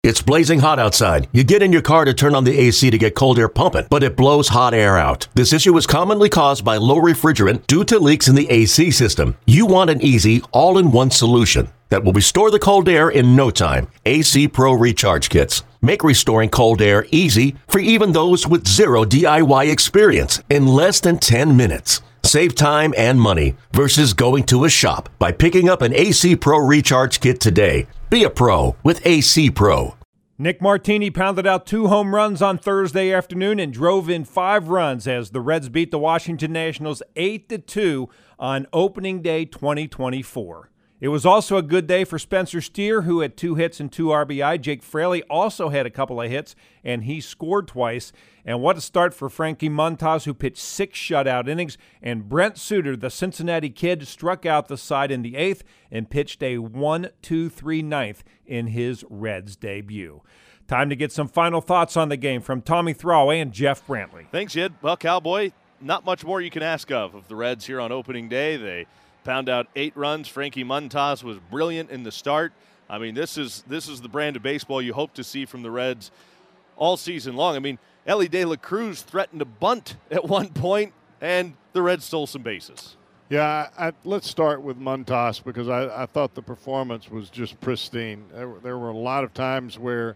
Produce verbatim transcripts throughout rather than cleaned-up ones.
It's blazing hot outside. You get in your car to turn on the A C to get cold air pumping, but it blows hot air out. This issue is commonly caused by low refrigerant due to leaks in the A C system. You want an easy, all-in-one solution that will restore the cold air in no time. A C Pro Recharge Kits make restoring cold air easy for even those with zero D I Y experience in less than ten minutes. Save time and money versus going to a shop by picking up an A C Pro Recharge Kit today. Be a pro with A C Pro. Nick Martini pounded out two home runs on Thursday afternoon and drove in five runs as the Reds beat the Washington Nationals eight to two on opening day twenty twenty-four. It was also a good day for Spencer Steer, who had two hits and two R B I. Jake Fraley also had a couple of hits, and he scored twice. And what a start for Frankie Montas, who pitched six shutout innings. And Brent Suter, the Cincinnati kid, struck out the side in the eighth and pitched a one two three ninth in his Reds debut. Time to get some final thoughts on the game from Tommy Thrall and Jeff Brantley. Thanks, Jed. Well, Cowboy, not much more you can ask of of the Reds here on opening day. They pound out eight runs. Frankie Montas was brilliant in the start. I mean, this is this is the brand of baseball you hope to see from the Reds all season long. I mean, Elly De La Cruz threatened to bunt at one point, and the Reds stole some bases. Yeah, I, let's start with Montas because I, I thought the performance was just pristine. There, there were a lot of times where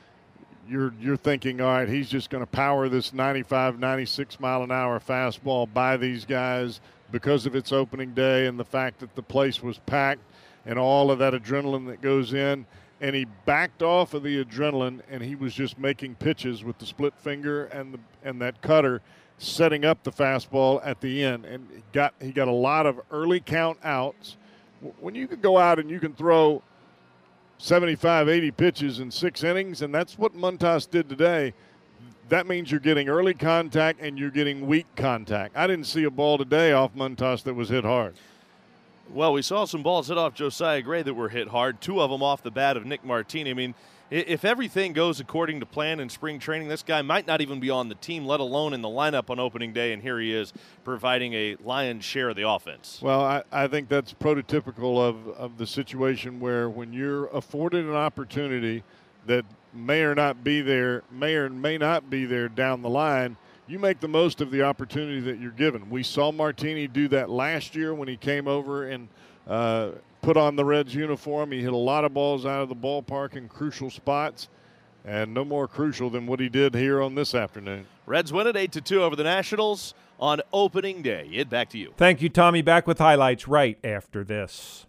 you're you're thinking, all right, he's just going to power this ninety-five, ninety-six mile an hour fastball by these guys because of its opening day and the fact that the place was packed and all of that adrenaline that goes in. And he backed off of the adrenaline, and he was just making pitches with the split finger and the and that cutter, setting up the fastball at the end. And he got he got a lot of early count outs. When you can go out and you can throw seventy-five, eighty pitches in six innings, and that's what Montas did today, that means you're getting early contact and you're getting weak contact. I didn't see a ball today off Montas that was hit hard. Well, we saw some balls hit off Josiah Gray that were hit hard, two of them off the bat of Nick Martini. I mean, if everything goes according to plan in spring training, this guy might not even be on the team, let alone in the lineup on opening day, and here he is providing a lion's share of the offense. Well, I, I think that's prototypical of, of the situation where when you're afforded an opportunity that may or not be there, may or may not be there down the line, you make the most of the opportunity that you're given. We saw Martini do that last year when he came over and uh, put on the Reds uniform. He hit a lot of balls out of the ballpark in crucial spots, and no more crucial than what he did here on this afternoon. Reds win it eight to two over the Nationals on opening day. Ed, back to you. Thank you, Tommy. Back with highlights right after this.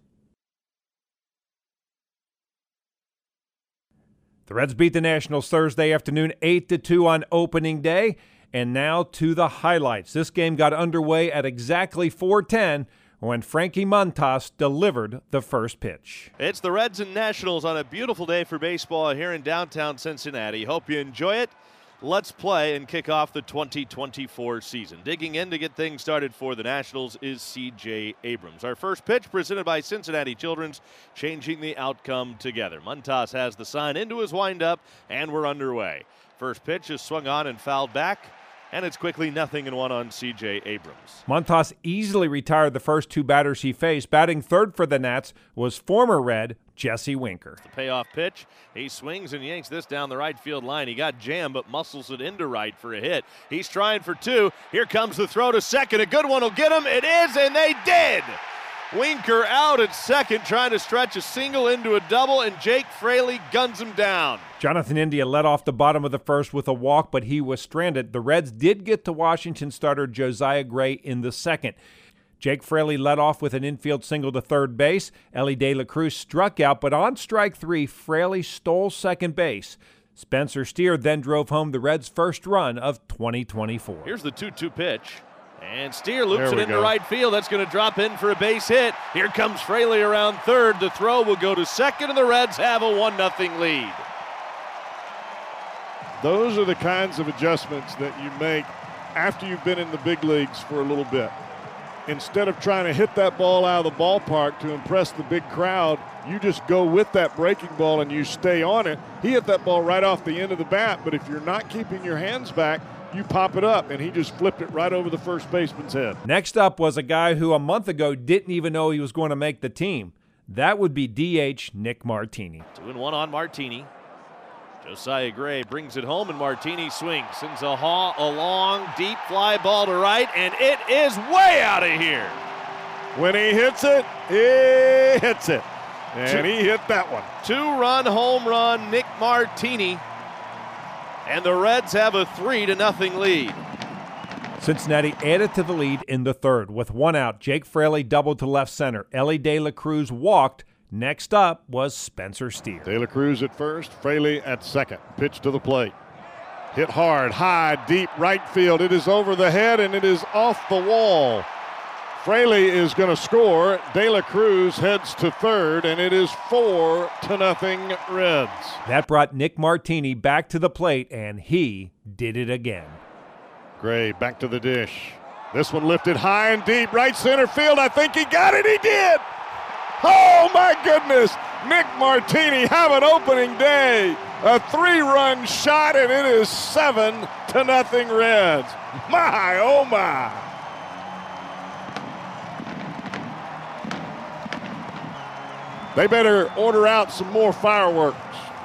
The Reds beat the Nationals Thursday afternoon eight to two on opening day. And now to the highlights. This game got underway at exactly four ten when Frankie Montas delivered the first pitch. It's the Reds and Nationals on a beautiful day for baseball here in downtown Cincinnati. Hope you enjoy it. Let's play and kick off the twenty twenty-four season. Digging in to get things started for the Nationals is C J Abrams. Our first pitch presented by Cincinnati Children's, changing the outcome together. Montas has the sign into his windup, and we're underway. First pitch is swung on and fouled back, and it's quickly nothing and one on C J Abrams. Montas easily retired the first two batters he faced. Batting third for the Nats was former Red Jesse Winker. The payoff pitch. He swings and yanks this down the right field line. He got jammed but muscles it into right for a hit. He's trying for two. Here comes the throw to second. A good one will get him. It is, and they did. Winker out at second, trying to stretch a single into a double, and Jake Fraley guns him down. Jonathan India led off the bottom of the first with a walk, but he was stranded. The Reds did get to Washington starter Josiah Gray in the second. Jake Fraley led off with an infield single to third base. Elly De La Cruz struck out, but on strike three, Fraley stole second base. Spencer Steer then drove home the Reds' first run of twenty twenty-four. Here's the two two pitch. And Steer loops it into go. right field. That's going to drop in for a base hit. Here comes Fraley around third. The throw will go to second, and the Reds have a one nothing lead. Those are the kinds of adjustments that you make after you've been in the big leagues for a little bit. Instead of trying to hit that ball out of the ballpark to impress the big crowd, you just go with that breaking ball and you stay on it. He hit that ball right off the end of the bat, but if you're not keeping your hands back, you pop it up, and he just flipped it right over the first baseman's head. Next up was a guy who a month ago didn't even know he was going to make the team. That would be D H Nick Martini. Two and one on Martini. Josiah Gray brings it home, and Martini swings. Sends a, haw, a long, deep fly ball to right, and it is way out of here. When he hits it, he hits it. And he hit that one. Two-run home run, Nick Martini. And the Reds have a three to nothing lead. Cincinnati added to the lead in the third. With one out, Jake Fraley doubled to left center. Ellie De La Cruz walked. Next up was Spencer Steer. De La Cruz at first, Fraley at second. Pitch to the plate. Hit hard, high, deep right field. It is over the head and it is off the wall. Fraley is going to score. De La Cruz heads to third, and it is four to nothing Reds. That brought Nick Martini back to the plate, and he did it again. Gray back to the dish. This one lifted high and deep, right center field. I think he got it. He did. Oh, my goodness. Nick Martini have an opening day. A three-run shot, and it is seven to nothing Reds. My, oh, my. They better order out some more fireworks.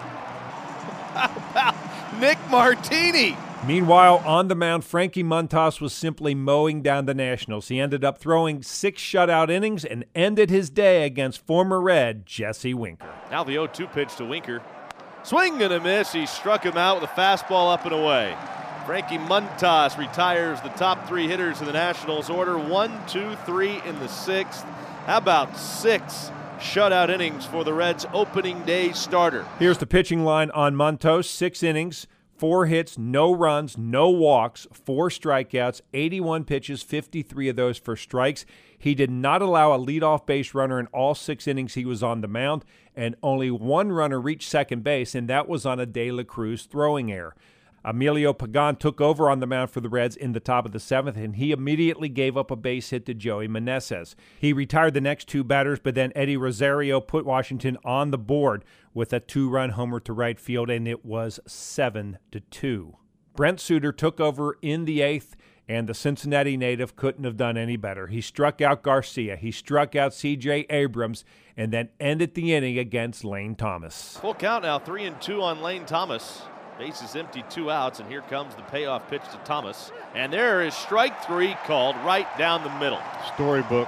How about Nick Martini? Meanwhile, on the mound, Frankie Montas was simply mowing down the Nationals. He ended up throwing six shutout innings and ended his day against former Red Jesse Winker. Now the oh two pitch to Winker. Swing and a miss. He struck him out with a fastball up and away. Frankie Montas retires the top three hitters in the Nationals order. One, two, three in the sixth. How about six shutout innings for the Reds' opening day starter? Here's the pitching line on Montas. Six innings, four hits, no runs, no walks, four strikeouts, eighty-one pitches, fifty-three of those for strikes. He did not allow a leadoff base runner in all six innings he was on the mound, and only one runner reached second base, and that was on a De La Cruz throwing error. Emilio Pagan took over on the mound for the Reds in the top of the seventh, and he immediately gave up a base hit to Joey Meneses. He retired the next two batters, but then Eddie Rosario put Washington on the board with a two-run homer to right field, and it was seven to two. Brent Suter took over in the eighth, and the Cincinnati native couldn't have done any better. He struck out Garcia, he struck out C J Abrams, and then ended the inning against Lane Thomas. Full count now, three and two on Lane Thomas. Base is empty, two outs, and here comes the payoff pitch to Thomas. And there is strike three called right down the middle. Storybook.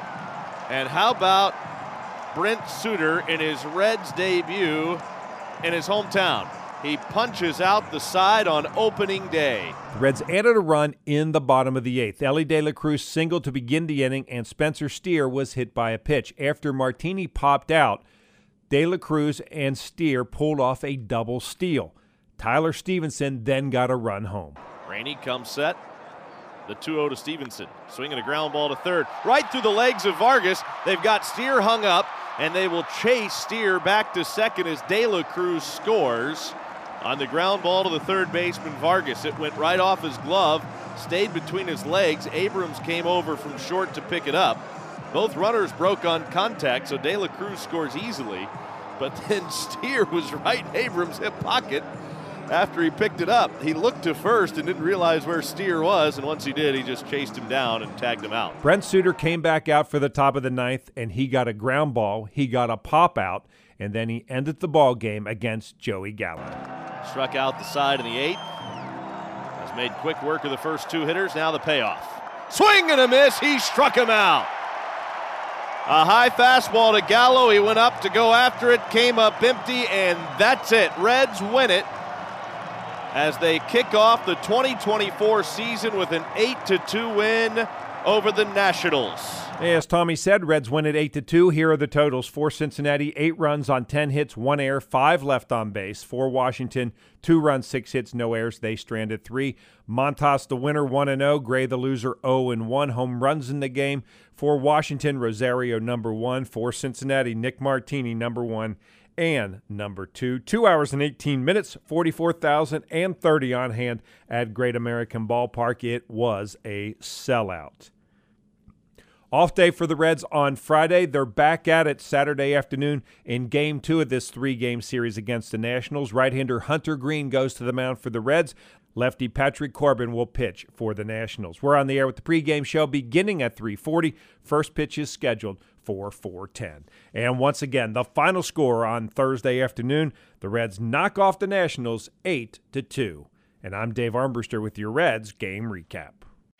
And how about Brent Suter in his Reds debut in his hometown? He punches out the side on opening day. The Reds added a run in the bottom of the eighth. Ellie De La Cruz singled to begin the inning, and Spencer Steer was hit by a pitch. After Martini popped out, De La Cruz and Steer pulled off a double steal. Tyler Stevenson then got a run home. Rainey comes set. The two oh to Stevenson. Swinging a ground ball to third. Right through the legs of Vargas. They've got Steer hung up, and they will chase Steer back to second as De La Cruz scores on the ground ball to the third baseman Vargas. It went right off his glove, stayed between his legs. Abrams came over from short to pick it up. Both runners broke on contact, so De La Cruz scores easily. But then Steer was right in Abrams' hip pocket. After he picked it up, he looked to first and didn't realize where Steer was, and once he did, he just chased him down and tagged him out. Brent Suter came back out for the top of the ninth, and he got a ground ball, he got a pop out, and then he ended the ball game against Joey Gallo. Struck out the side in the eighth. Has made quick work of the first two hitters. Now the payoff. Swing and a miss. He struck him out. A high fastball to Gallo. He went up to go after it, came up empty, and that's it. Reds win it as they kick off the twenty twenty-four season with an eight to two win over the Nationals. As Tommy said, Reds win at eight to two. Here are the totals. For Cincinnati, eight runs on ten hits, one error, five left on base. For Washington, two runs, six hits, no errors. They stranded three. Montas, the winner, one and oh. Gray, the loser, oh and one. Home runs in the game. For Washington, Rosario, number one. For Cincinnati, Nick Martini, number one and number two. Two hours and eighteen minutes, forty-four thousand thirty on hand at Great American Ballpark. It was a sellout. Off day for the Reds on Friday. They're back at it Saturday afternoon in Game two of this three-game series against the Nationals. Right-hander Hunter Greene goes to the mound for the Reds. Lefty Patrick Corbin will pitch for the Nationals. We're on the air with the pregame show beginning at three forty. First pitch is scheduled for four ten. And once again, the final score on Thursday afternoon, the Reds knock off the Nationals eight to two. And I'm Dave Armbruster with your Reds game recap.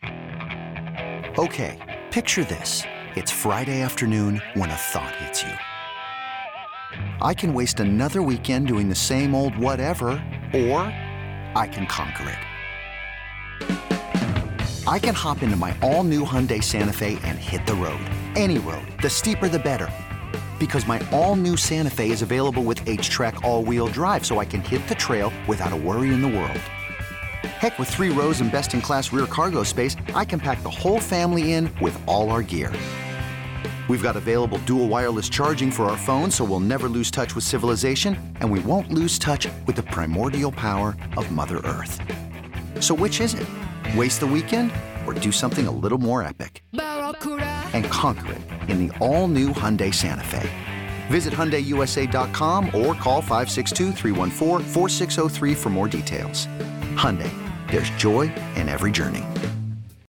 Okay, picture this. It's Friday afternoon when a thought hits you. I can waste another weekend doing the same old whatever, or I can conquer it. I can hop into my all-new Hyundai Santa Fe and hit the road. Any road. The steeper, the better. Because my all-new Santa Fe is available with H-Track all-wheel drive, so I can hit the trail without a worry in the world. Heck, with three rows and best-in-class rear cargo space, I can pack the whole family in with all our gear. We've got available dual wireless charging for our phones, so we'll never lose touch with civilization, and we won't lose touch with the primordial power of Mother Earth. So which is it? Waste the weekend or do something a little more epic? And conquer it in the all-new Hyundai Santa Fe. Visit Hyundai U S A dot com or call five six two, three one four, four six zero three for more details. Hyundai, there's joy in every journey.